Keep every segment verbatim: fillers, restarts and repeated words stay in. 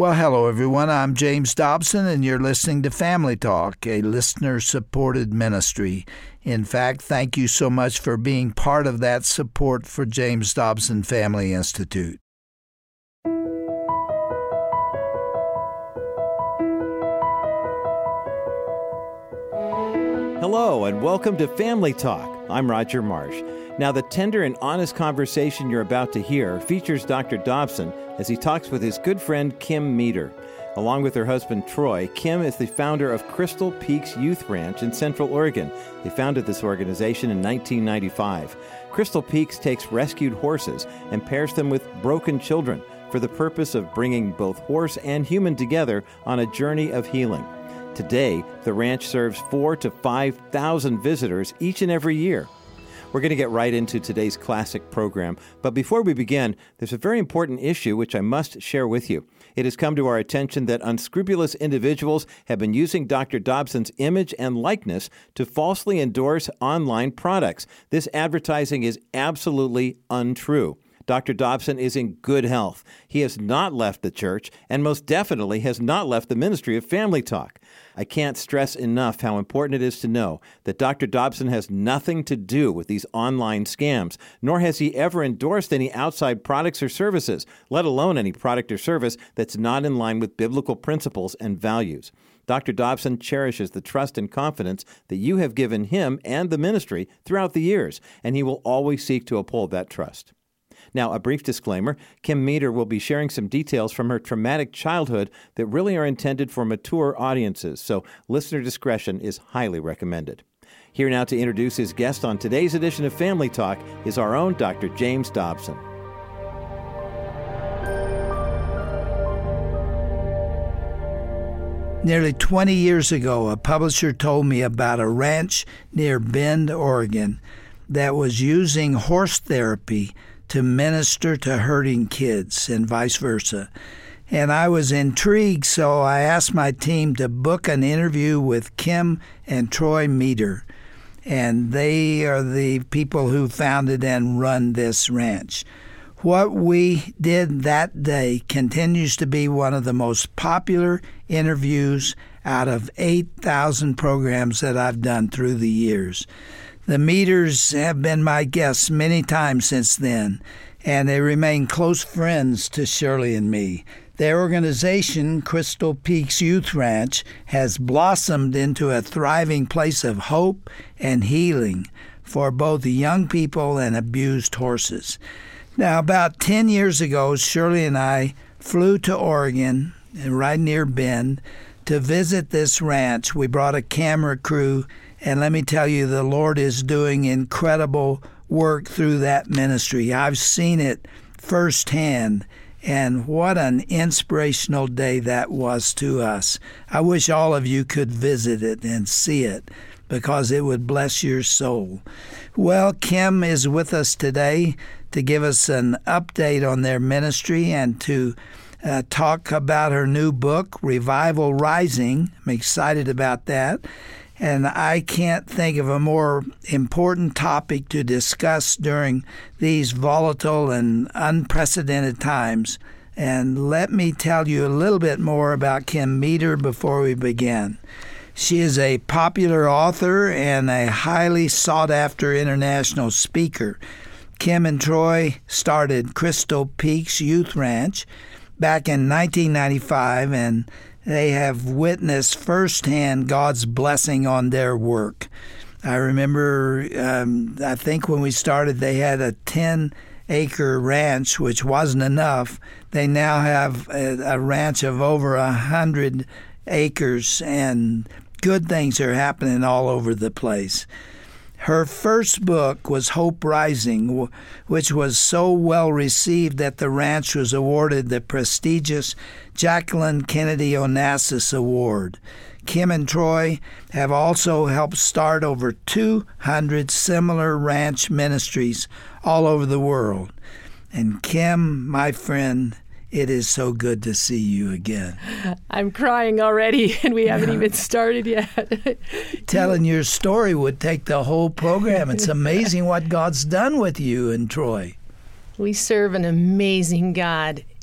Well, hello, everyone. I'm James Dobson, and you're listening to Family Talk, a listener-supported ministry. In fact, thank you so much for being part of that support for James Dobson Family Institute. Hello, and welcome to Family Talk. I'm Roger Marsh. Now, the tender and honest conversation you're about to hear features Doctor Dobson as he talks with his good friend Kim Meter. Along with her husband Troy, Kim is the founder of Crystal Peaks Youth Ranch in Central Oregon. They founded this organization in nineteen ninety-five. Crystal Peaks takes rescued horses and pairs them with broken children for the purpose of bringing both horse and human together on a journey of healing. Today, the ranch serves four to five thousand visitors each and every year. We're going to get right into today's classic program, but before we begin, there's a very important issue which I must share with you. It has come to our attention that unscrupulous individuals have been using Doctor Dobson's image and likeness to falsely endorse online products. This advertising is absolutely untrue. Doctor Dobson is in good health. He has not left the church and most definitely has not left the ministry of Family Talk. I can't stress enough how important it is to know that Doctor Dobson has nothing to do with these online scams, nor has he ever endorsed any outside products or services, let alone any product or service that's not in line with biblical principles and values. Doctor Dobson cherishes the trust and confidence that you have given him and the ministry throughout the years, and he will always seek to uphold that trust. Now, a brief disclaimer, Kim Meter will be sharing some details from her traumatic childhood that really are intended for mature audiences, so listener discretion is highly recommended. Here now to introduce his guest on today's edition of Family Talk is our own Doctor James Dobson. Nearly twenty years ago, a publisher told me about a ranch near Bend, Oregon, that was using horse therapy to minister to hurting kids and vice versa. And I was intrigued, so I asked my team to book an interview with Kim and Troy Meter. And they are the people who founded and run this ranch. What we did that day continues to be one of the most popular interviews out of eight thousand programs that I've done through the years. The Meters have been my guests many times since then, and they remain close friends to Shirley and me. Their organization, Crystal Peaks Youth Ranch, has blossomed into a thriving place of hope and healing for both young people and abused horses. Now, about ten years ago, Shirley and I flew to Oregon, right near Bend, to visit this ranch. We brought a camera crew, and let me tell you, the Lord is doing incredible work through that ministry. I've seen it firsthand, and what an inspirational day that was to us. I wish all of you could visit it and see it, because it would bless your soul. Well, Kim is with us today to give us an update on their ministry and to uh, talk about her new book, Revival Rising. I'm excited about that. And I can't think of a more important topic to discuss during these volatile and unprecedented times. And let me tell you a little bit more about Kim Meter before we begin. She is a popular author and a highly sought-after international speaker. Kim and Troy started Crystal Peaks Youth Ranch back in nineteen ninety-five, and they have witnessed firsthand God's blessing on their work. I remember, um, I think when we started, they had a ten-acre ranch, which wasn't enough. They now have a, a ranch of over one hundred acres, and good things are happening all over the place. Her first book was Hope Rising, which was so well received that the ranch was awarded the prestigious Jacqueline Kennedy Onassis Award. Kim and Troy have also helped start over two hundred similar ranch ministries all over the world. And Kim, my friend, it is so good to see you again. I'm crying already, and we haven't even started yet. Telling your story would take the whole program. It's amazing what God's done with you and Troy. We serve an amazing God.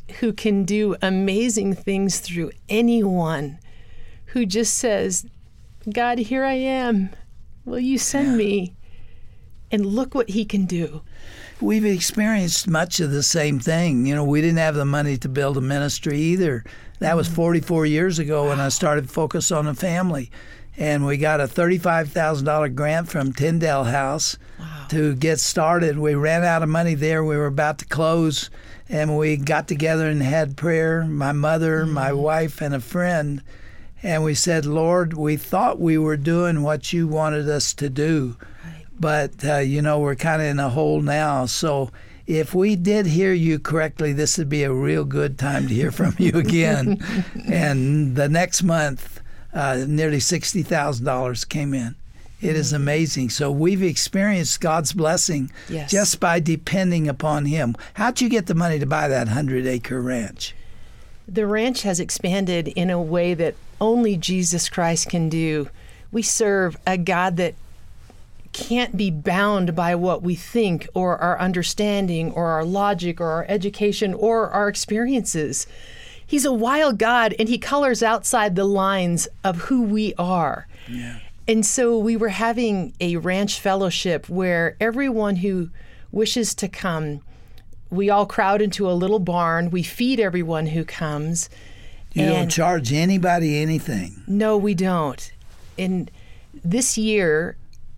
who can do amazing things through anyone who just says, God, here I am. Will you send yeah. me? And look what he can do. We've experienced much of the same thing. You know, we didn't have the money to build a ministry either. That was forty-four years ago when I started Focus on the Family. And we got a thirty-five thousand dollars grant from Tyndale House wow. to get started. We ran out of money there. We were about to close. And we got together and had prayer, my mother, mm-hmm. my wife, and a friend. And we said, Lord, we thought we were doing what you wanted us to do. Right. But, uh, you know, we're kind of in a hole now. So if we did hear you correctly, this would be a real good time to hear from you again. And the next month, uh, nearly sixty thousand dollars came in. It is amazing. So we've experienced God's blessing yes. just by depending upon him. How'd you get the money to buy that hundred-acre ranch? The ranch has expanded in a way that only Jesus Christ can do. We serve a God that can't be bound by what we think or our understanding or our logic or our education or our experiences. He's a wild God, and he colors outside the lines of who we are. Yeah. And so we were having a ranch fellowship where everyone who wishes to come, we all crowd into a little barn. We feed everyone who comes. You don't charge anybody anything. No, we don't. And this year,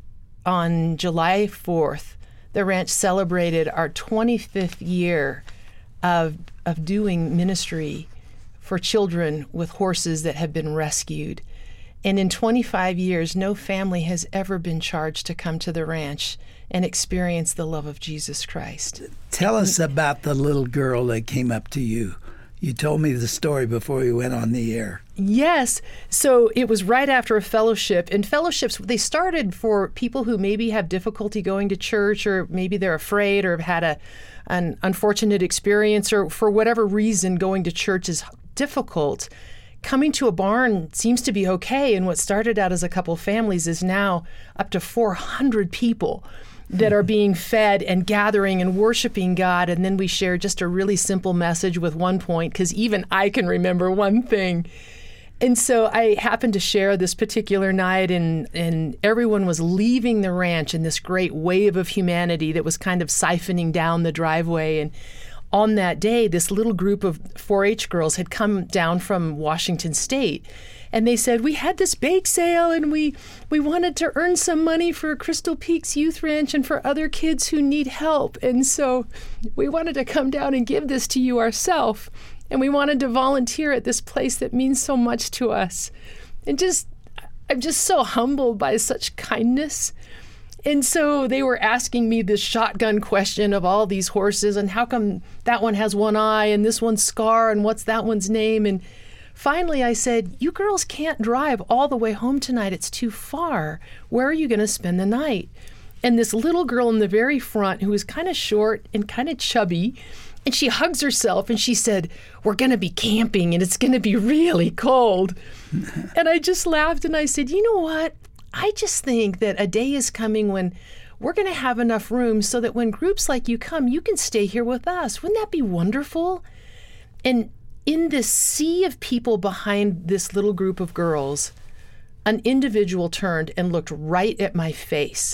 on July fourth, the ranch celebrated our twenty-fifth year of of doing ministry for children with horses that have been rescued. And in twenty-five years, no family has ever been charged to come to the ranch and experience the love of Jesus Christ. Tell us about the little girl that came up to you. You told me the story before we went on the air. Yes. So it was right after a fellowship. And fellowships, they started for people who maybe have difficulty going to church, or maybe they're afraid or have had a, an unfortunate experience, or for whatever reason going to church is difficult. Coming to a barn seems to be okay, and what started out as a couple families is now up to four hundred people that are being fed and gathering and worshiping God. And then we share just a really simple message with one point, because even I can remember one thing. And so I happened to share this particular night, and, and everyone was leaving the ranch in this great wave of humanity that was kind of siphoning down the driveway. And on that day, this little group of four H girls had come down from Washington State, and they said, we had this bake sale, and we, we wanted to earn some money for Crystal Peaks Youth Ranch and for other kids who need help. And so we wanted to come down and give this to you ourselves, and we wanted to volunteer at this place that means so much to us. And just, I'm just so humbled by such kindness. And so they were asking me this shotgun question of all these horses, and how come that one has one eye and this one's Scar, and what's that one's name? And finally I said, you girls can't drive all the way home tonight. It's too far. Where are you going to spend the night? And this little girl in the very front, who was kind of short and kind of chubby, and she hugs herself and she said, we're going to be camping and it's going to be really cold. And I just laughed and I said, you know what? I just think that a day is coming when we're going to have enough room so that when groups like you come, you can stay here with us. Wouldn't that be wonderful? And in this sea of people behind this little group of girls, an individual turned and looked right at my face.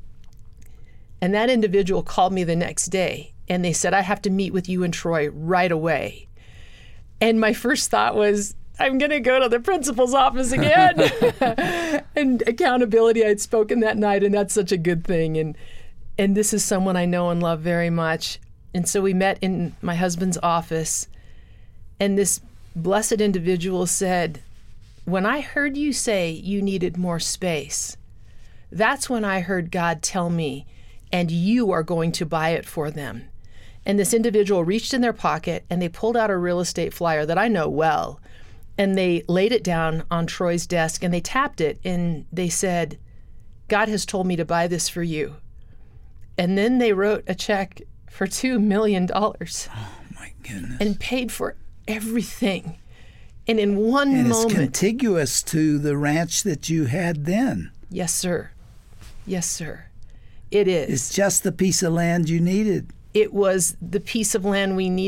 And that individual called me the next day, and they said, I have to meet with you and Troy right away. And my first thought was, I'm going to go to the principal's office again. And accountability, I'd spoken that night, and that's such a good thing. And and this is someone I know and love very much. And so we met in my husband's office, and this blessed individual said, when I heard you say you needed more space, that's when I heard God tell me, and you are going to buy it for them. And this individual reached in their pocket, and they pulled out a real estate flyer that I know well. And they laid it down on Troy's desk, and they tapped it, and they said, God has told me to buy this for you. And then they wrote a check for two million dollars. Oh, my goodness. And paid for everything. And in one and moment. And it's contiguous to the ranch that you had then. Yes, sir. Yes, sir. It is. It's just the piece of land you needed. It was the piece of land we needed.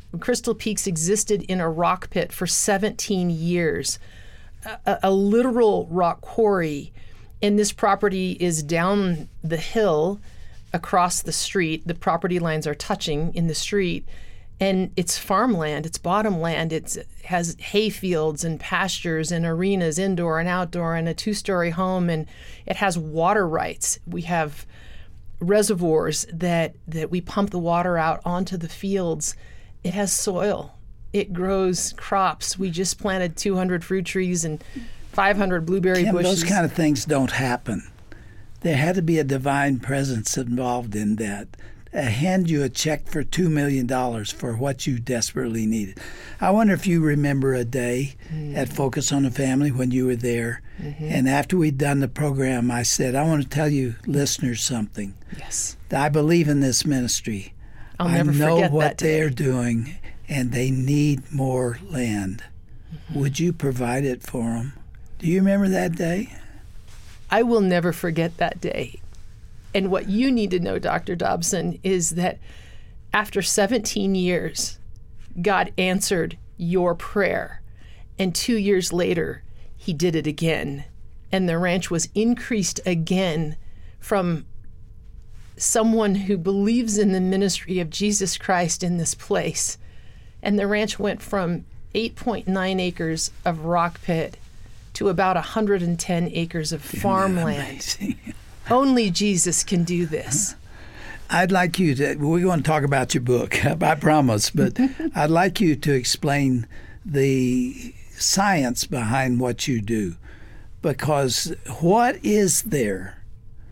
Crystal Peaks existed in a rock pit for seventeen years, a, a literal rock quarry. And this property is down the hill across the street. The property lines are touching in the street. And it's farmland, it's bottomland. It has hay fields and pastures and arenas, indoor and outdoor, and a two-story home. And it has water rights. We have reservoirs that, that we pump the water out onto the fields. It has soil. It grows crops. We just planted two hundred fruit trees and five hundred blueberry Kim, bushes. those kind of things don't happen. There had to be a divine presence involved in that. Uh, hand you a check for two million dollars for what you desperately needed. I wonder if you remember a day mm. at Focus on the Family when you were there. Mm-hmm. And after we'd done the program, I said, I want to tell you listeners something. Yes. I believe in this ministry. I'll never I know forget what that day. they're doing, and they need more land. Mm-hmm. Would you provide it for them? Do you remember that day? I will never forget that day. And what you need to know, Doctor Dobson, is that after seventeen years, God answered your prayer. And two years later, he did it again. And the ranch was increased again from someone who believes in the ministry of Jesus Christ in this place. And the ranch went from eight point nine acres of rock pit to about one hundred ten acres of farmland. Only Jesus can do this. I'd like you to, we're going to talk about your book, I promise, but I'd like you to explain the science behind what you do. Because what is there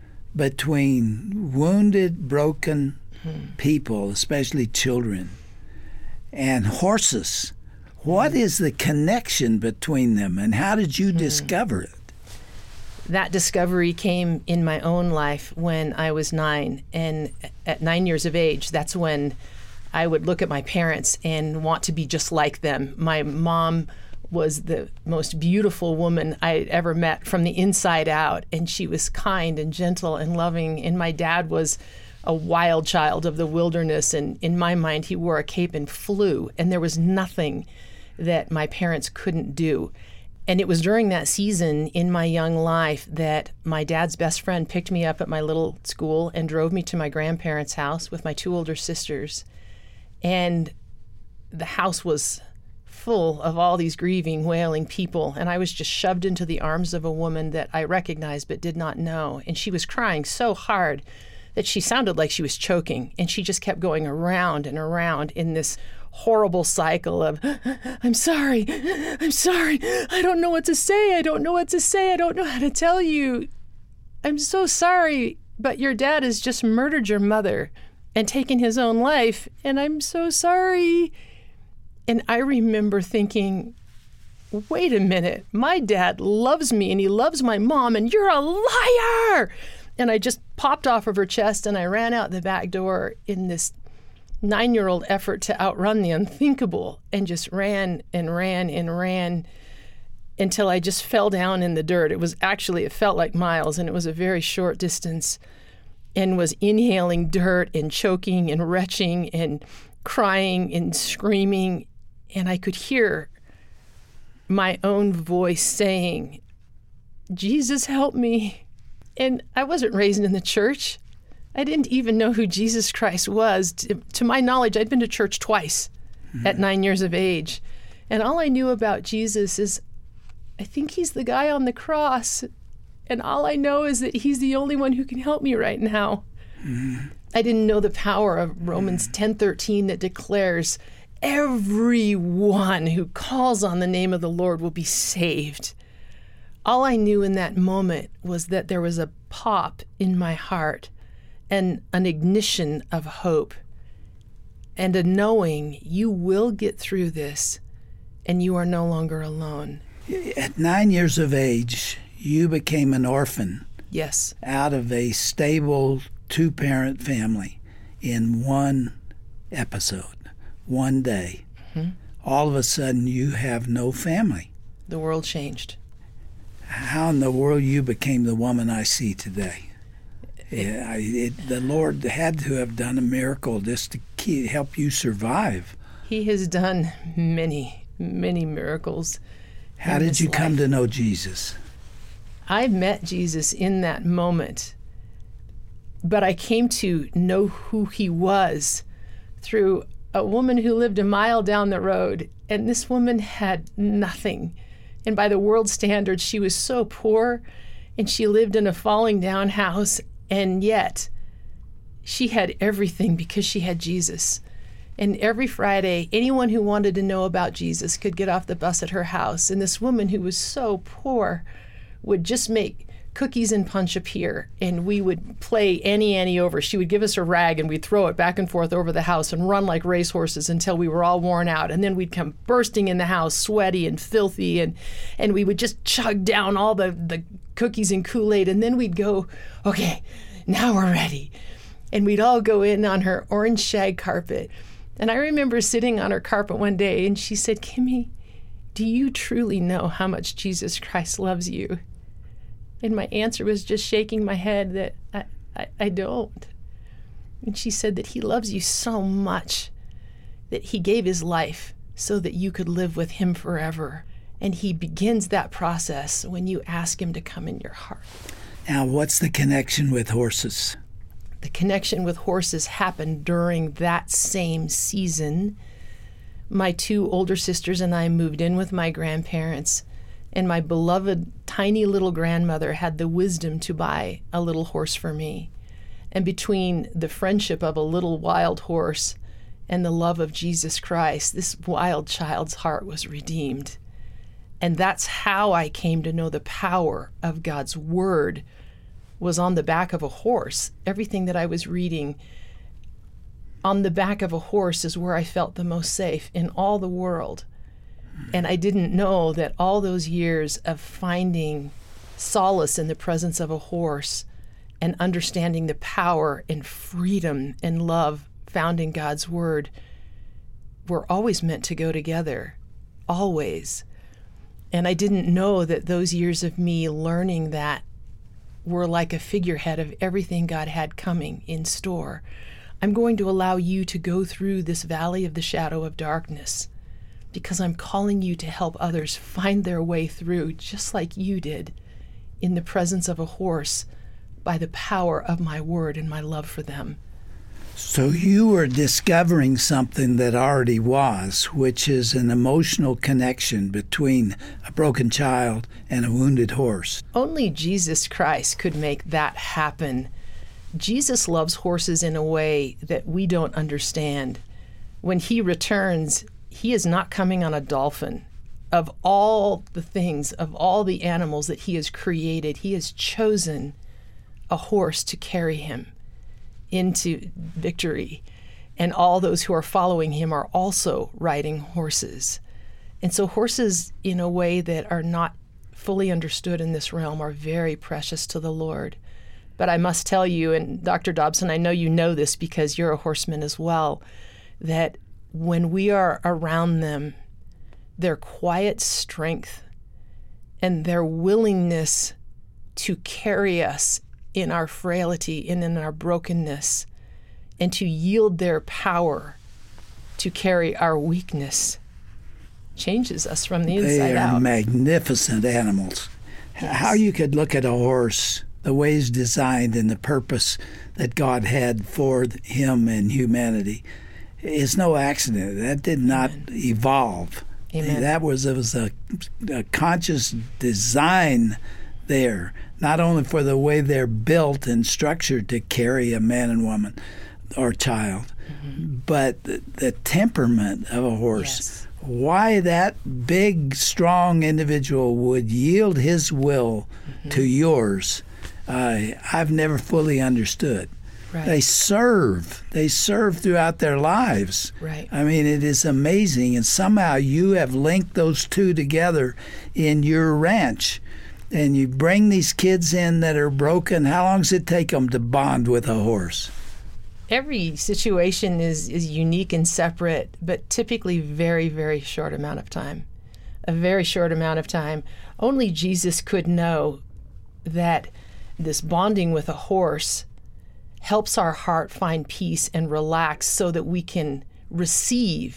between wounded, broken people, especially children, and horses? What is the connection between them, and how did you discover it? That discovery came in my own life when I was nine. And at nine years of age, that's when I would look at my parents and want to be just like them. My mom was the most beautiful woman I ever met from the inside out. And she was kind and gentle and loving. And my dad was a wild child of the wilderness. And in my mind, he wore a cape and flew. And there was nothing that my parents couldn't do. And it was during that season in my young life that my dad's best friend picked me up at my little school and drove me to my grandparents' house with my two older sisters. And the house was full of all these grieving, wailing people. And I was just shoved into the arms of a woman that I recognized but did not know. And she was crying so hard that she sounded like she was choking. And she just kept going around and around in this horrible cycle of, I'm sorry, I'm sorry, I don't know what to say, I don't know what to say, I don't know how to tell you. I'm so sorry, but your dad has just murdered your mother and taken his own life, and I'm so sorry. And I remember thinking, wait a minute, my dad loves me and he loves my mom, and you're a liar! And I just popped off of her chest and I ran out the back door in this nine-year-old effort to outrun the unthinkable, and just ran and ran and ran until I just fell down in the dirt. It was actually, it felt like miles, and it was a very short distance, and was inhaling dirt and choking and retching and crying and screaming. And I could hear my own voice saying, Jesus, help me. And I wasn't raised in the church. I didn't even know who Jesus Christ was. To, to my knowledge, I'd been to church twice mm-hmm. at nine years of age. And all I knew about Jesus is, I think he's the guy on the cross. And all I know is that he's the only one who can help me right now. Mm-hmm. I didn't know the power of Romans mm-hmm. ten thirteen that declares everyone who calls on the name of the Lord will be saved. All I knew in that moment was that there was a pop in my heart and an ignition of hope and a knowing you will get through this and you are no longer alone. At nine years of age, you became an orphan. Yes. Out of a stable two-parent family in one episode, one day. Mm-hmm. All of a sudden, you have no family. The world changed. How in the world you became the woman I see today? Yeah, I, it, the Lord had to have done a miracle just to keep, help you survive. He has done many, many miracles. How did you life. come to know Jesus? I met Jesus in that moment, but I came to know who he was through a woman who lived a mile down the road, and this woman had nothing. And by the world's standards, she was so poor, and she lived in a falling down house, and yet she had everything because she had Jesus. And every Friday, anyone who wanted to know about Jesus could get off the bus at her house. And this woman who was so poor would just make cookies and punch appear, and we would play Annie Annie over. She would give us a rag, and we'd throw it back and forth over the house and run like racehorses until we were all worn out. And then we'd come bursting in the house, sweaty and filthy, and and we would just chug down all the, the cookies and Kool-Aid, and then we'd go, okay, now we're ready. And we'd all go in on her orange shag carpet. And I remember sitting on her carpet one day, and she said, Kimmy, do you truly know how much Jesus Christ loves you? And my answer was just shaking my head that I, I, I don't. And she said that he loves you so much that he gave his life so that you could live with him forever. And he begins that process when you ask him to come in your heart. Now, what's the connection with horses? The connection with horses happened during that same season. My two older sisters and I moved in with my grandparents, and my beloved tiny little grandmother had the wisdom to buy a little horse for me. And between the friendship of a little wild horse and the love of Jesus Christ, this wild child's heart was redeemed. And that's how I came to know the power of God's Word was on the back of a horse. Everything that I was reading on the back of a horse is where I felt the most safe in all the world. And I didn't know that all those years of finding solace in the presence of a horse and understanding the power and freedom and love found in God's Word were always meant to go together, always. And I didn't know that those years of me learning that were like a figurehead of everything God had coming in store. I'm going to allow you to go through this valley of the shadow of darkness because I'm calling you to help others find their way through, just like you did, in the presence of a horse, by the power of my Word and my love for them. So you were discovering something that already was, which is an emotional connection between a broken child and a wounded horse. Only Jesus Christ could make that happen. Jesus loves horses in a way that we don't understand. When he returns, he is not coming on a dolphin. Of all the things, of all the animals that he has created, he has chosen a horse to carry him into victory. And all those who are following him are also riding horses. And so horses, in a way that are not fully understood in this realm, are very precious to the Lord. But I must tell you, and Doctor Dobson, I know you know this because you're a horseman as well, that when we are around them, their quiet strength and their willingness to carry us in our frailty and in our brokenness, and to yield their power to carry our weakness, changes us from the inside out. They are out. magnificent animals. Yes. How you could look at a horse, the way he's designed and the purpose that God had for him and humanity, is no accident. That did not Amen. evolve. Amen. That was, it was a, a conscious design there, not only for the way they're built and structured to carry a man and woman or child, mm-hmm. but the, the temperament of a horse. Yes. Why that big, strong individual would yield his will mm-hmm. to yours, uh, I've never fully understood. Right. They serve. They serve throughout their lives. Right. I mean, it is amazing. And somehow you have linked those two together in your ranch. And you bring these kids in that are broken. How long does it take them to bond with a horse? Every situation is, is unique and separate, but typically very, very short amount of time. A very short amount of time. Only Jesus could know that this bonding with a horse helps our heart find peace and relax so that we can receive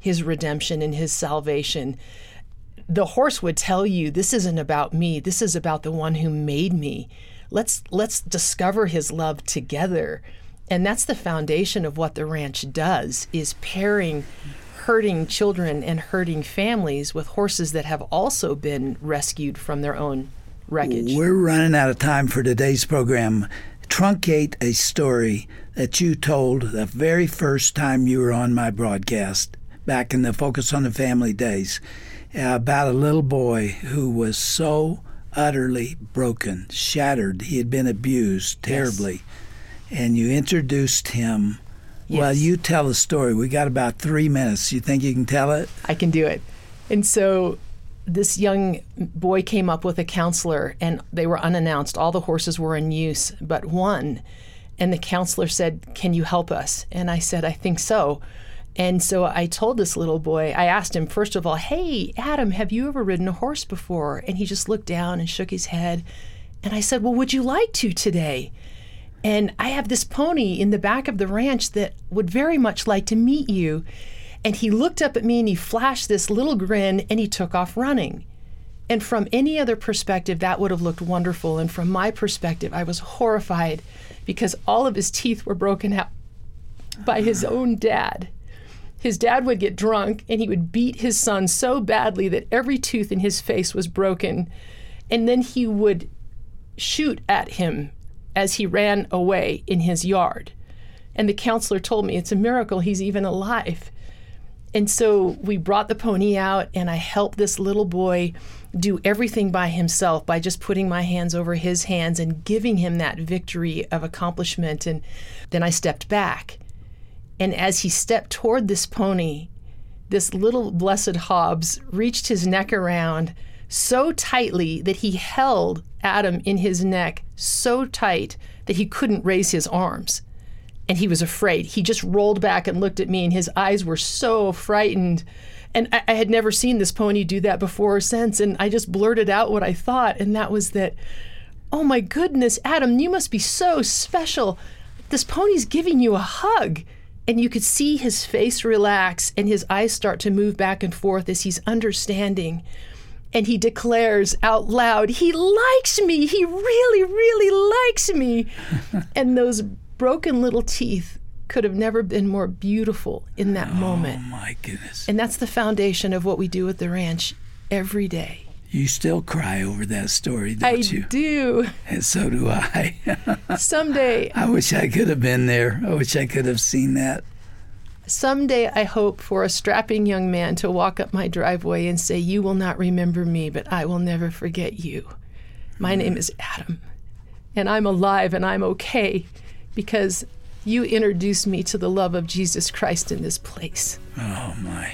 his redemption and his salvation. The horse would tell you, this isn't about me. This is about the one who made me. Let's let's discover his love together. And that's the foundation of what the ranch does, is pairing hurting children and hurting families with horses that have also been rescued from their own wreckage. We're running out of time for today's program. Truncate a story that you told the very first time you were on my broadcast back in the Focus on the Family days, about a little boy who was so utterly broken, shattered. He had been abused terribly. Yes. And you introduced him. Yes. Well, you tell the story. We got about three minutes. You think you can tell it? I can do it. And so this young boy came up with a counselor, and they were unannounced. All the horses were in use but one. And the counselor said, "Can you help us?" And I said, "I think so." And so I told this little boy, I asked him, first of all, "Hey, Adam, have you ever ridden a horse before?" And he just looked down and shook his head. And I said, "Well, would you like to today? And I have this pony in the back of the ranch that would very much like to meet you." And he looked up at me and he flashed this little grin and he took off running. And from any other perspective, that would have looked wonderful. And from my perspective, I was horrified because all of his teeth were broken out by his own dad. His dad would get drunk and he would beat his son so badly that every tooth in his face was broken. And then he would shoot at him as he ran away in his yard. And the counselor told me, it's a miracle he's even alive. And so we brought the pony out and I helped this little boy do everything by himself by just putting my hands over his hands and giving him that victory of accomplishment. And then I stepped back. And as he stepped toward this pony, this little blessed Hobbs reached his neck around so tightly that he held Adam in his neck so tight that he couldn't raise his arms. And he was afraid. He just rolled back and looked at me, and his eyes were so frightened. And I, I had never seen this pony do that before or since. And I just blurted out what I thought, and that was that, "Oh my goodness, Adam, you must be so special. This pony's giving you a hug." And you could see his face relax and his eyes start to move back and forth as he's understanding. And he declares out loud, "He likes me. He really, really likes me." And those broken little teeth could have never been more beautiful in that moment. Oh, my goodness. And that's the foundation of what we do at the ranch every day. You still cry over that story, don't I you? I do. And so do I. Someday. I wish I could have been there. I wish I could have seen that. Someday I hope for a strapping young man to walk up my driveway and say, "You will not remember me, but I will never forget you. My mm. name is Adam, and I'm alive and I'm okay because you introduced me to the love of Jesus Christ in this place." Oh, my.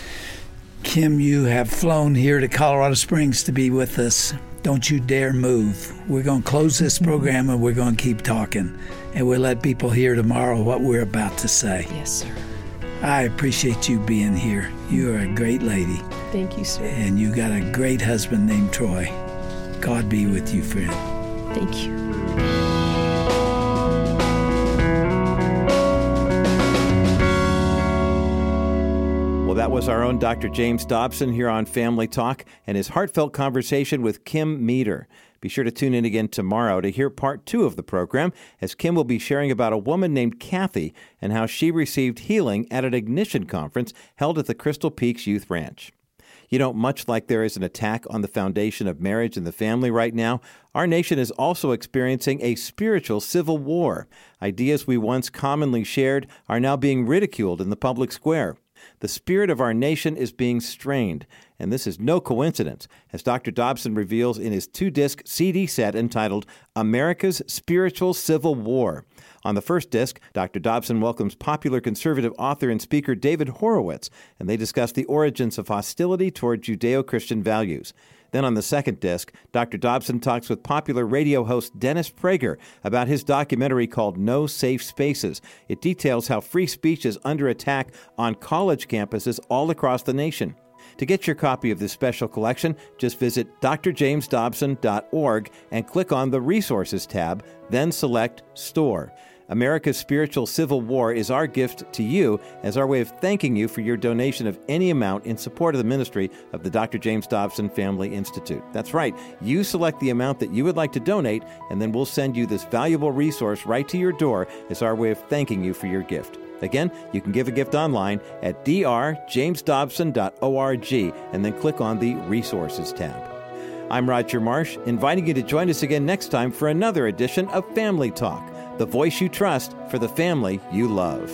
Kim, you have flown here to Colorado Springs to be with us. Don't you dare move. We're going to close this program and we're going to keep talking. And we'll let people hear tomorrow what we're about to say. Yes, sir. I appreciate you being here. You are a great lady. Thank you, sir. And you got a great husband named Troy. God be with you, friend. Thank you. Well, that was our own Doctor James Dobson here on Family Talk and his heartfelt conversation with Kim Meter. Be sure to tune in again tomorrow to hear part two of the program, as Kim will be sharing about a woman named Kathy and how she received healing at an Ignition conference held at the Crystal Peaks Youth Ranch. You know, much like there is an attack on the foundation of marriage and the family right now, our nation is also experiencing a spiritual civil war. Ideas we once commonly shared are now being ridiculed in the public square. The spirit of our nation is being strained, and this is no coincidence, as Doctor Dobson reveals in his two-disc C D set entitled America's Spiritual Civil War. On the first disc, Doctor Dobson welcomes popular conservative author and speaker David Horowitz, and they discuss the origins of hostility toward Judeo-Christian values. Then on the second disc, Doctor Dobson talks with popular radio host Dennis Prager about his documentary called No Safe Spaces. It details how free speech is under attack on college campuses all across the nation. To get your copy of this special collection, just visit d r james dobson dot org and click on the Resources tab, then select Store. America's Spiritual Civil War is our gift to you as our way of thanking you for your donation of any amount in support of the ministry of the Doctor James Dobson Family Institute. That's right. You select the amount that you would like to donate, and then we'll send you this valuable resource right to your door as our way of thanking you for your gift. Again, you can give a gift online at d r james dobson dot org and then click on the Resources tab. I'm Roger Marsh, inviting you to join us again next time for another edition of Family Talk, the voice you trust for the family you love.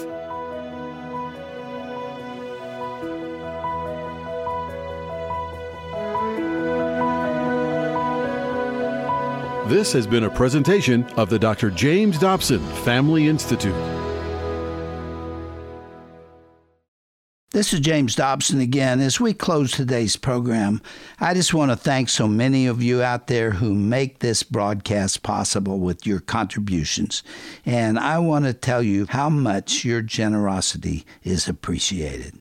This has been a presentation of the Doctor James Dobson Family Institute. This is James Dobson again. As we close today's program, I just want to thank so many of you out there who make this broadcast possible with your contributions. And I want to tell you how much your generosity is appreciated.